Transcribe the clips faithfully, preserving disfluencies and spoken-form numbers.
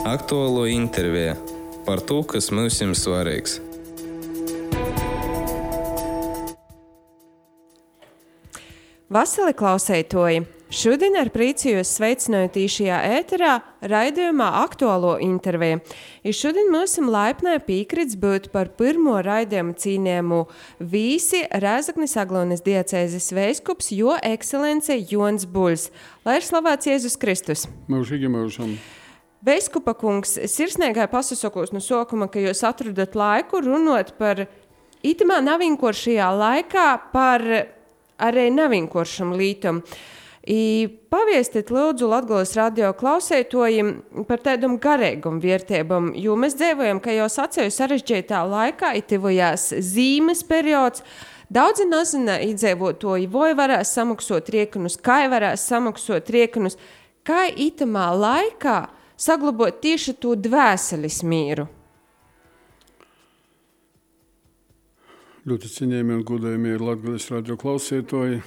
Aktuālo interviju par to, kas mums ir svarīgs. Vasali klausētoji! Šodien ar prīci jūs sveicināju tīšajā ēterā raidījumā Aktuālo interviju. I šodien mums laipnai pīkrits būt par pirmo raidījumu cīnējumu vīsi Rēzaknis Aglonas diecēzes veiskups Jo ekscelence Jons Buļs. Lai ir slavēts Jēzus Kristus. Mūžīgi mūžam. Veiskupa kungs, sirsnīgai pasasakos no sokuma, ka jūs atradat laiku runot par itimā navinkošajā laikā par arī navinkošam lītum. I paviestit lūdzu Latgolas radio klausētojiem par tādam garīgam vērtībam, jo mēs dzīvojam, ka jau sacēju sarežģītā laikā, itivojās zīmes periods. Daudzi nezina iedzīvotoji, vai varēs samaksot riekunus, kā varēs samaksot riekunus, kā itamā laikā saglabot tieši to dvēseles mīru. Ļoti cienījami un godējami ir Latgolas radio klausētoji.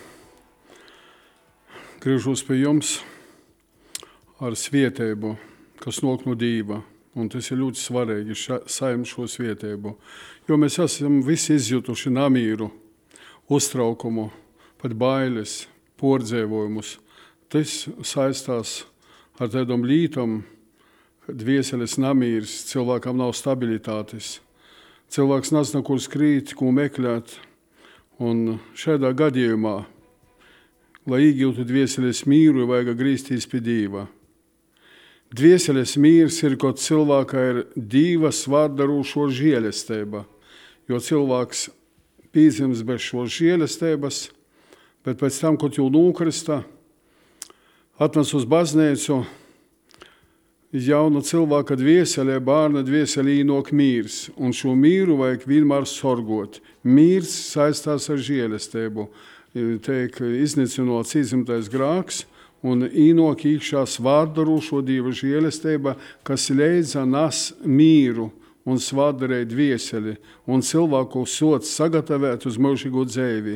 Griežos pie jums ar svētību, kas nāk no Dieva, un tas ir ļoti svarīgi saņemt šo svētību, jo mēs esam visi izjutuši namīru, uztraukumu, pat bailes, pordzēvojumus. Tas saistās ar tādām lītām, kad dvieseles namīrs, cilvēkam nav stabilitātes. Cilvēks nezina, kur skrīt, ko meklēt, un šādā gadījumā, lai iegūtu dvieseles mīru, vajag grīzties pie Dieva. Dvieseles mīrs ir, kad cilvēkā ir Dieva svārdarošo žēlestība, jo cilvēks pīdzims bez šo žēlestības, bet pēc tam, kad jau nokrista, atnes uz baznīcu, jauna cilvēka dvieselē, bērna dvieselē ienāk mīrs, un šo mīru vajag vienmēr sorgot. Mīrs saistās ar žēlestību. Teik iznīcinots izimtais grāks un īnok īkšā svārdarošo Dieva žēlestība, kas leidza nas mīru un svārdarēja dvieseli un cilvēku sots sagatavēt uz mūžīgu dzīvi.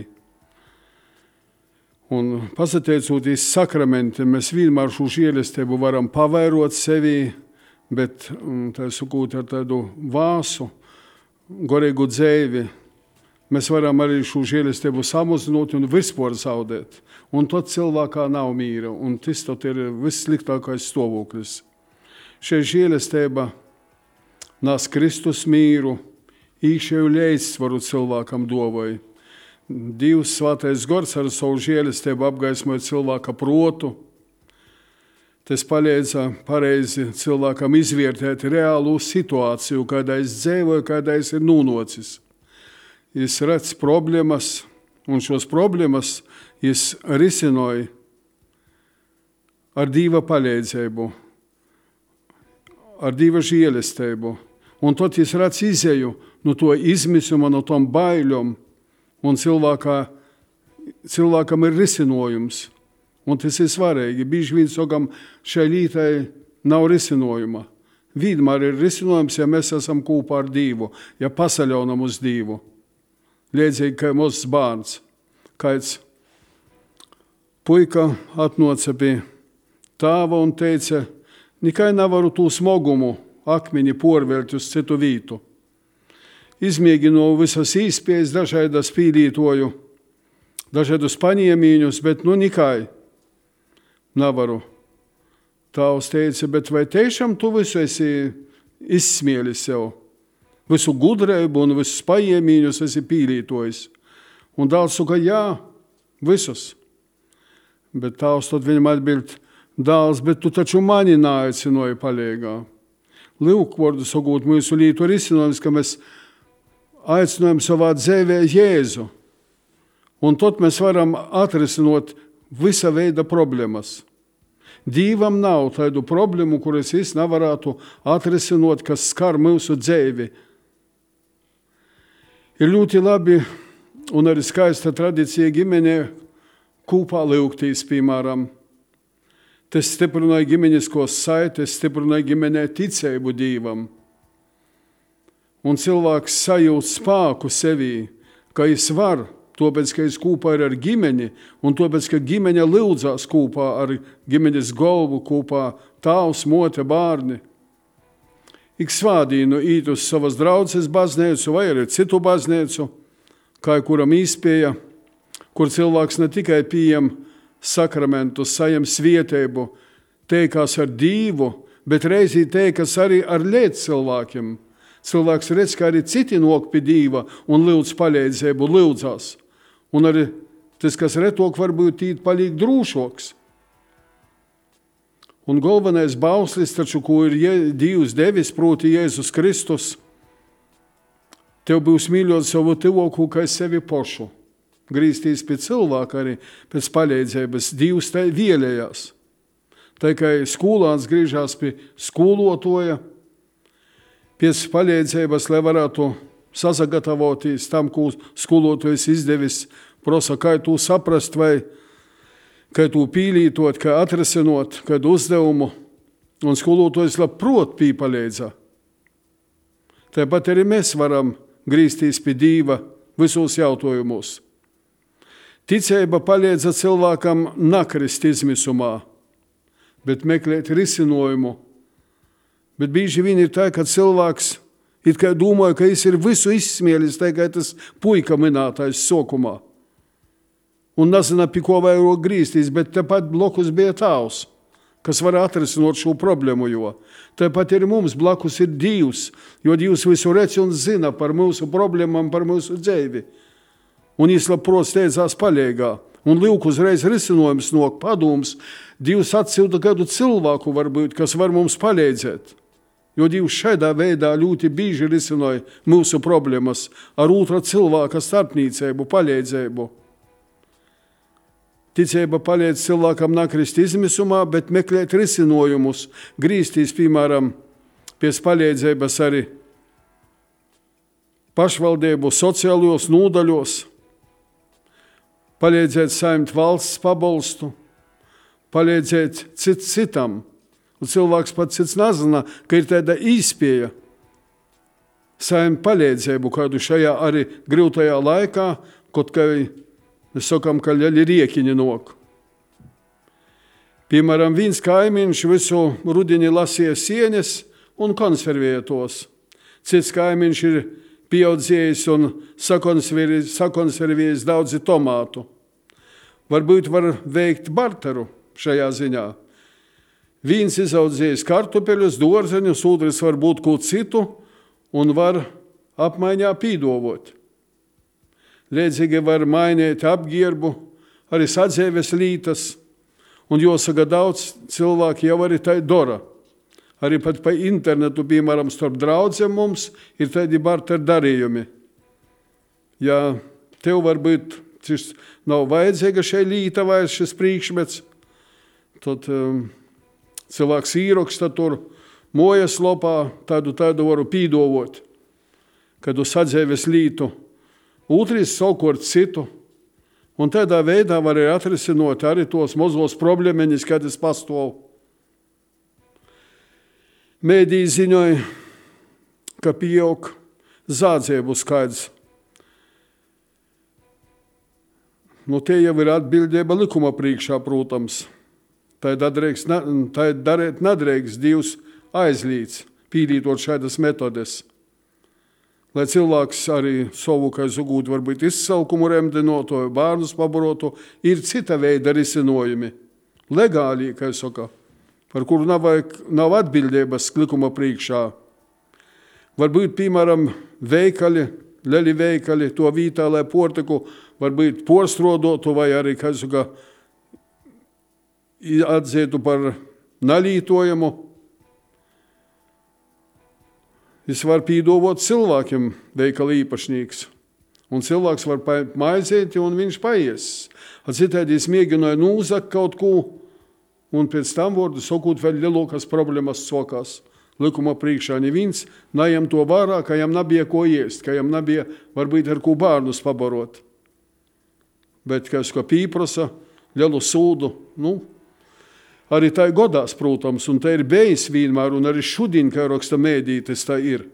Un pasateicoties sakramentiem, mēs vienmēr šo žēlestību varam pavairot sevi, bet tā sakot ar tādu vāsu, gorīgu dzīvi, mēs varam arī šo žēlestību samazināt un vispār zaudēt. Un tad cilvēkā nav mīra, un tas tad ir vissliktākais stāvoklis. Šī žēlestība nes Kristus mīru, iekšēju līdzsvaru cilvēkam dāvāja. Dievs svētais gars ar savu žēlestību apgaismoja cilvēka protu. Tas palīdza pareizi cilvēkam izvērtēt reālu situāciju, kādā es dzīvoju, kādā es ir nonācis. Jis redz problēmas, un šos problēmas jis risināja ar Dieva palīdzību, ar Dieva žēlestību. Un tad jis redz izēju no to izmisuma, no tom baiļom, un cilvēkā, cilvēkam ir risinājums. Un tas ir svarīgi. Bieži vien sakam, šai lītai nav risinājuma. Vienmēr ir risinājums, ja mēs esam kopā ar Dievu, ja pasaļaunam uz Dievu. Līdzīgi, kā mūsu bērns. Kāds puika atnāca pie tēva un teica, nekai nevaru tū smogumu akmeni porvērt uz citu vītu. Izmēģinu visas īspējas, dažādas pīlītoju, dažādus paņēmīņus, bet nu nekai nevaru. Tēvs teica, bet vai tiešām tu visu esi izsmēlis sev? Visu gudrību un visus paņēmīņus esi pīlītojis. Un dēls saka, jā, visus. Bet tēvs tad viņam atbild, dēls, bet tu taču mani neaicināji palīgā. Lūk, vārdu sakot, mūsu lītu risinājums, ka mēs aicinājam savā dzīvē Jēzu. Un tad mēs varam atrisināt visa veida problēmas. Dievam nav tādu problēmu, kuras es nevarētu atrisināt, kas skar mūsu dzīvi. Ir ļoti labi un arī skaista tradīcija ģimenē kopā lūgtīs, piemēram. Tas stiprināja ģimeniskos saites, stiprināja ģimenē ticību Dievam. Un cilvēks sajūt spēku sevī, ka es var, tāpēc, ka es kopā ir ar ģimeni, un tāpēc, ka ģimeņa lūdzās kopā ar ģimenes galvu, kopā tēvs, mote, bērni. ik svādīnu īt uz savas draudzes baznīcu vai arī citu baznīcu, kā kuram īspēja, kur cilvēks ne tikai pieņem sakramentus, saņem svietēbu, teikās ar Dievu, bet reizī teikas arī ar liet cilvēkiem. Cilvēks redz, ka arī citi nok pie Dieva un lūdz palīdzību, lūdzās. Un arī tas, kas retok, varbūt īt palīk drūšoks. Un galvenais bauslis, taču, ko ir Dievs devis, proti Jēzus Kristus, tev būs mīļot savu tuvoku kā sevi pašu. Grīstīs pie cilvēka arī pēc palīdzības. Dievs tai vielējās. Tā kā skolāns griežās pie skolotoja, pēc palīdzības, lai varētu sasagatavoties tam, ko skolotojas izdevis, prosa, kā tu saprast vai kā tu pīlītot, kā atrasinot, kādu uzdevumu, un skolotojas labprot pīpalīdza. Tāpat arī mēs varam grīstīs pie Dieva visos jautājumos. Ticība palīdza cilvēkam nakrist izmisumā, bet meklēt risinājumu. Bet bieži vien ir tā, ka cilvēks it kā domāja, ka viņš ir visu izsmielis, tā kā tas puika minētais sokumā. Un nezina, pie ko vairāk grīstīs, bet tepat blokus bija tavs, kas var atrisināt šo problēmu, jo tepat ir mums blakus ir Dievs, jo Dievs visu redz un zina par mūsu problēmām, par mūsu dzīvi. Un viņš labprot steidzās palīgā. Un lūk uzreiz risinājums nok padoms, Dievs atsūta kādu cilvēku varbūt, kas var mums palīdzēt. Jo Dievs šādā veidā ļoti bieži risināja mūsu problēmas ar otra cilvēka starpniecību, palīdzību. Ticība palīdz cilvēkam nakrist izmisumā, bet meklēt risinājumus, grīstīs, piemēram, pēc palīdzības arī pašvaldību sociālos nodaļos, palīdzēt saņemt valsts pabalstu, palīdzēt cits citam. Un cilvēks pat cits nezina, ka ir tāda īspēja saņemt palīdzību kādu šajā arī grūtajā laikā, kaut kā mēs sakām, ka ļaļi riekiņi nok. Piemēram, viens kaimiņš visu rudini lasīja sienes un konservēja tos. Cits kaimiņš ir pieaudzējis un sakonservējis daudzi tomātu. Varbūt var veikt barteru šajā ziņā. Viens izaudzējis kartupeļus, dārzeņus, otrs var būt ko citu un var apmaiņā pīdovot. Līdzīgi var mainīt apģērbu, arī sadzēves lītas, un jāsaka daudz cilvēki jau arī tā dara. Arī pat pa internetu, piemēram, starp draudzēm mums ir tādi barter darījumi. Ja tev varbūt šis nav vajadzīga šai līta vai šis priekšmets, tad um, cilvēks īraksta tur mojas lopā, tādu tādu varu pīdovot, kādu sadzēves lītu. Otrs savukārt citu, un tādā veidā var arī atrisināt arī tos mazos problēmeņus, kad es pastāvu. Mēdī ziņoja, ka pieaug zādzību skaits. Nu, te jau ir atbildība likuma priekšā, protams. Tā darīt nedrīkst Dievs aizlīdz, pīdītot šādas metodes. Lai cilvēks arī savu, kā zugūt, varbūt izsalkumu remdinotu, bērnus pabarotu, ir cita veida risinājumi. Legāli, kā saka, par kuru nav, nav atbildības likuma priekšā. Varbūt, piemēram, veikali, lieli veikali, to vītā, lai portiku varbūt porstrādotu vai arī, kā saka, atzītu par nalītojumu. Viņš var pīdovot cilvēkiem veikala īpašnieks. Un cilvēks var maizēt, un viņš paies. Citādi viņš mēģināja nūzakt kaut ko, un pēc tam vārdu sakot vēl lielākas problēmas sokās. Likuma priekšā neviens neņem to vārā, ka jam nebija ko ēst, ka jam nebija varbūt ar ko bērnus pabarot. Bet, kā es kā pīprasa, lielu sūdu, nu, arī tā ir godās, protams, un tā ir bijis vienmēr, un arī šodien, kā raksta mēdītes, tā ir.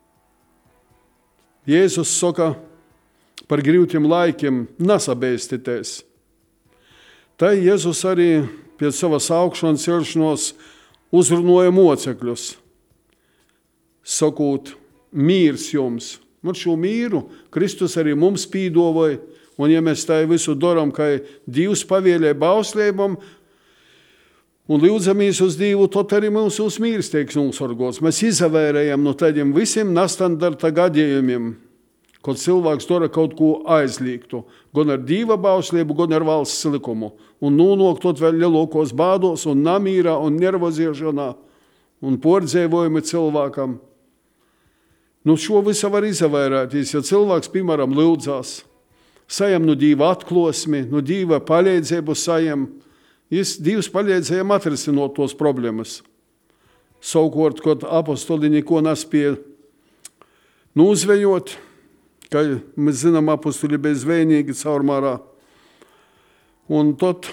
Jēzus saka par grūtiem laikiem nesabēstitēs. Tā Jēzus arī pēc savas augšanas celšanos uzrunāja mocekļus. sakot, mīrs jums. Un šo mīru Kristus arī mums pīdavoja, un ja mēs tā visu daram, ka Dievs pavēlē bauslībam, un lūdzamies uz Dievu, tad arī mūsu mīrs tiek nosargots. Mēs izavērējam no tādiem visiem nestandarta gadījumiem, kad cilvēks dara kaut ko aizliegtu, gan ar Dieva bauslību, gan ar valsts likumu, un nonāk tot vēl lielākos bādos, un namīrā, un nervoziešanā, un pordzēvojumi cilvēkam. Nu, šo visu var izavērēties, ja cilvēks, piemēram, lūdzās, sajam no Dieva atklosmi, no Dieva palīdzību sajam, Jis, Dievs palīdzēja atrisināt tos problēmas. Savukārt, kad apostoli neko nespēja nozvejot, ka mēs zinām, apostoli bija zvejnīgi caur marā. Un tad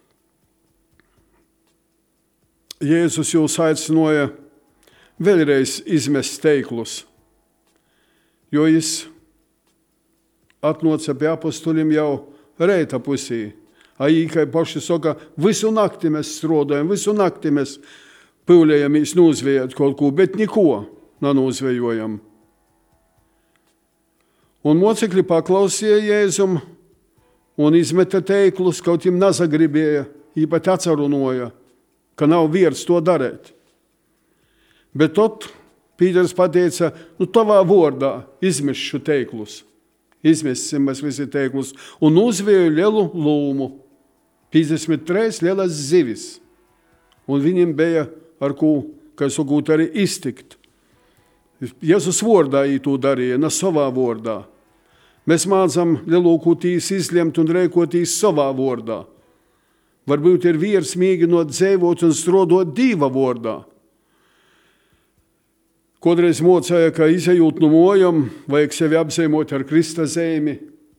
Jēzus jūs aicināja vēlreiz izmest teiklus, jo jis atnāca pie apostoliem jau reita pusī. Ai, kā paši saka, visu nakti mēs strādājam, visu nakti mēs pūlējamies nozvejot kaut ko, bet neko nenozvejojam. Un mocekļi paklausīja Jēzum un izmeta teiklus, kaut viņam nezagribēja, īpat atcerunoja, ka nav vērts to darīt. Bet tad Pīters pateica, nu tavā vārdā izmest šo teiklus. Izmessim mēs visi teiklus un uzvēju lielu lūmu. piecdesmit trīs lielas zivis, un viņiem bija ar ko, kā sakot, arī iztikt. Jēzus vārdā viņi to darīja, ne savā vārdā. Mēs mācam lielākoties izlemt un rēkoties savā vārdā. Varbūt ir vīrs mēģinot dzīvot un strādāt Dieva vārdā. Kodreiz mocēja, ka izejūt no mojam, vajag sevi apzīmot ar Krista zīmi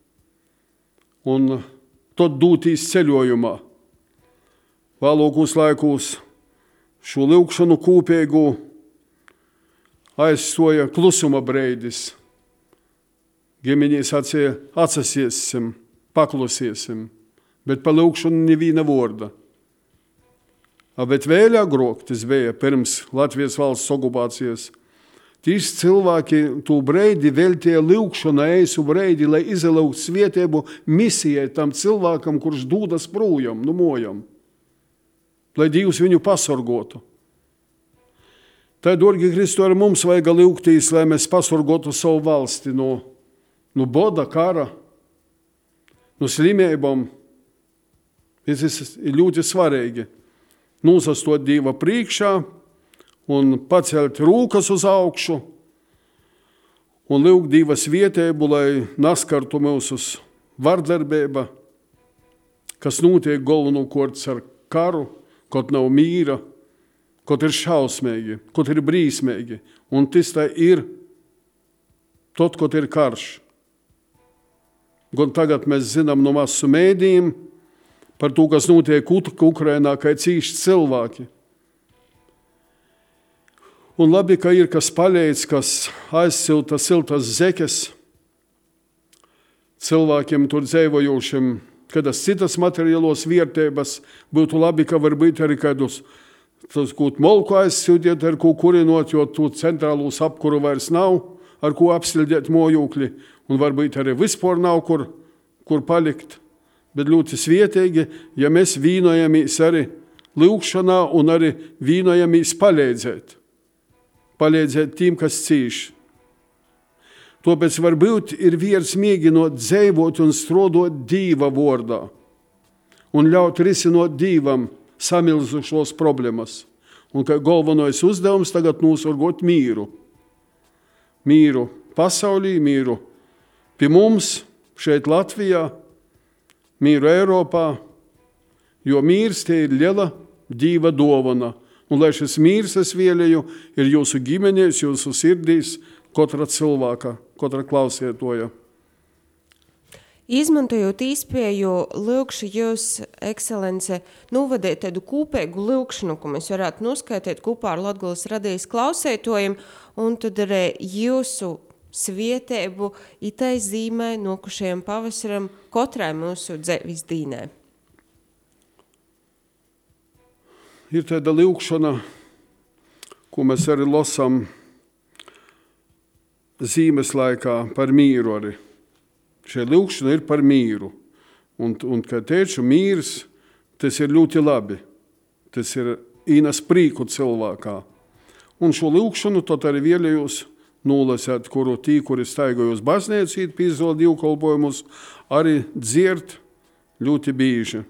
un tad dūtīs ceļojumā. Vēlākos laikos šo lūgšanu kopīgu aizstoja klusuma breidis. Ģimeņi sacīja, atsasiesim, paklusiesim, bet pa lūgšanu neviena vārda. Bet vēl agrāk tas bija pirms Latvijas valsts okupācijas. Tieši cilvēki to breidi veltīja lūgšanu, eisu breidi, lai izlūgtu svētību misijai tam cilvēkam, kurš dūdas projām, no mojām, lai Dievs viņu pasargotu. Tā, dorgi Kristu, ar mums vajag lūgtīs, lai mēs pasargotu savu valsti no, no boda, kara, no slimībām. Tas ir ļoti svarīgi. Nosastot Dieva priekšā, un pacelt rūkas uz augšu un lūgt Dieva svētību, lai naskartu mūsu vardarbība, kas notiek galvenokārt ar karu, kaut nav mīra, kaut ir šausmīgi, kaut ir brīsmīgi. Un tas tā ir tot, kaut ir karš. Gan tagad mēs zinām no masu mēdījiem par to, kas notiek Ukrainā, kā cīši cilvēki. Un labi, ka ir kas palīdz, kas aizsilta siltas zekes cilvēkiem tur dzīvojošiem, kādas citas materiālos vērtības, būtu labi, ka varbūt arī kādus kaut molku aizsildiet, ar ko kurinot, jo tu centrālūs apkuru vairs nav, ar ko apsildiet mojūkli, un varbūt arī vispār nav, kur, kur palikt. Bet ļoti svietīgi, ja mēs vīnojamies arī lūgšanā un arī vīnojamies palīdzēt. Palīdzēt tiem, kas cīši. Tāpēc varbūt ir vērts mēģinot dzīvot un strādāt Dieva vārdā un ļaut risinot Dievam samilzušos problēmas. Un kā galvenais uzdevums tagad nosargot mīru. Mīru pasaulī, mīru pie mums, šeit Latvijā, mīru Eiropā, jo mīrs tie ir liela Dieva dovana. Un lai šis mīrs, es vēlēju, ir jūsu ģimenēs, jūsu sirdīs, katra cilvēka, katra klausietoja. Izmantojot iespēju, lūkšu jūs, ekscelence, novadēt tādu kopēgu lūkšanu, ko mēs varētu noskaitīt kopā ar Latgulas radijas klausētojiem, un tad arī jūsu svētību itai zīmē nokušajam pavasaram katrai mūsu dzīves dīnē. Ir tāda lūkšana, ko mēs arī lasām zīmes laikā par mīru arī. Šie lūkšana ir par mīru. Un, un kā teicu, mīrs, tas ir ļoti labi. Tas ir īnas prīku cilvēkā. Un šo lūkšanu tad arī vēlējos nolasēt, kuru tī, kuri staigājos baznīcu, pīzola divkolpojumus, arī dzirt ļoti bīži.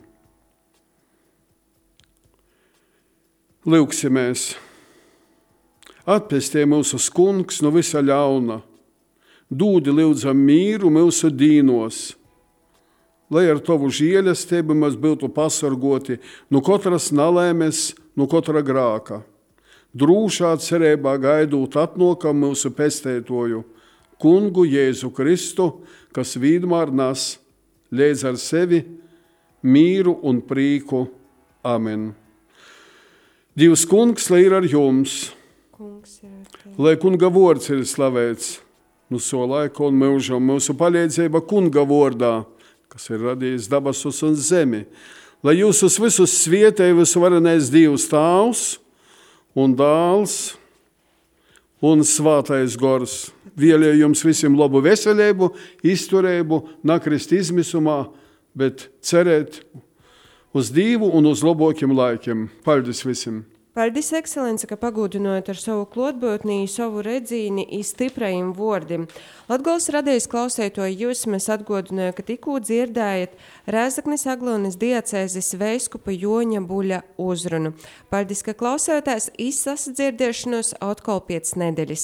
Lūksimies. Atpestē mūsu kungs no visa ļauna. Dūdi lūdzam mīru mūsu dīnos. Lai ar tavu žēlastību mēs būtu pasargoti no katras nelaimes, no katra grāka. Drūšā cerībā gaidot atnokam mūsu pestētoju, kungu Jēzu Kristu, kas vienmēr nes līdz ar sevi mīru un prīku. Amen. Dievs kungs, lai ir ar jums, Kungs ir ar tevi. lai kunga vārds ir slavēts no so laika un mūžam, mūsu palīdzība kunga vārdā, kas ir radījis dabasus un zemi, lai jūs uz visus svietē visvarenais Dievs Tēvs un Dēls un Svētais Gors. Vēlēju jums visiem labu veselību, izturību, nakrist izmisumā, bet cerēt uz Dievu un uz labākiem laikiem. Paldies visiem! Paldies, ekscelence, ka pagūdinojat ar savu klotbūtni, savu redzīni i stiprajiem vārdiem. Latgolas radījis klausētoju jūs, mēs atgādināju, ka tikko dzirdējat Rēzaknis Aglonas diacēzes veiskupa Joņa Buļa uzrunu. Paldies, ka klausējotājs izsasadzirdēšanos atkal pēc nedēļas.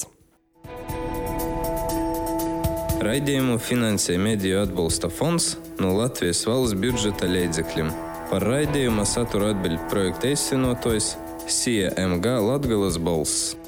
Raidījumu finansē Mediju atbalsta fonds no Latvijas valsts budžeta līdzekļiem. Par raidījuma satura atbild projekta īstenotājs S I A M G Latgales balss.